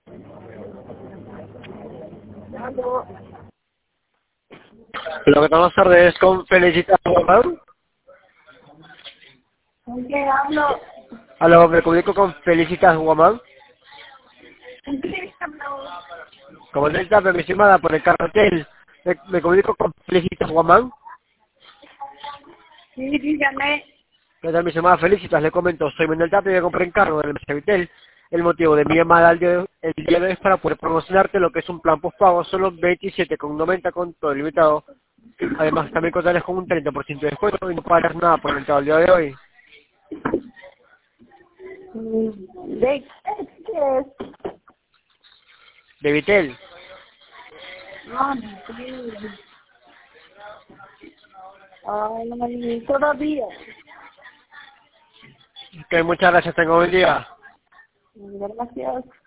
Aló. Lo que vamos a hacer es con Felicitas Guamán. ¿Con qué hablo? Aló, me comunico con Felicitas Guamán. ¿Con qué hablo? Como no está permisionada por el cartel, me comunico con Felicitas Guamán. Sí, dígame. ¿Qué tal, mi llamada Felicitas? Le comento, soy Manuel Tapia y me compré encargo del Vitel. El motivo de mi llamada el día de hoy es para poder promocionarte lo que es un plan postpago, solo 27,90 con todo ilimitado. Además, también contarles con un 30% de descuento y no pagarás nada por el mercado el día de hoy. ¿De qué es? De Vitel. Ah, sí. Ay, no me todavía. Que muchas gracias, tengo buen día. Gracias.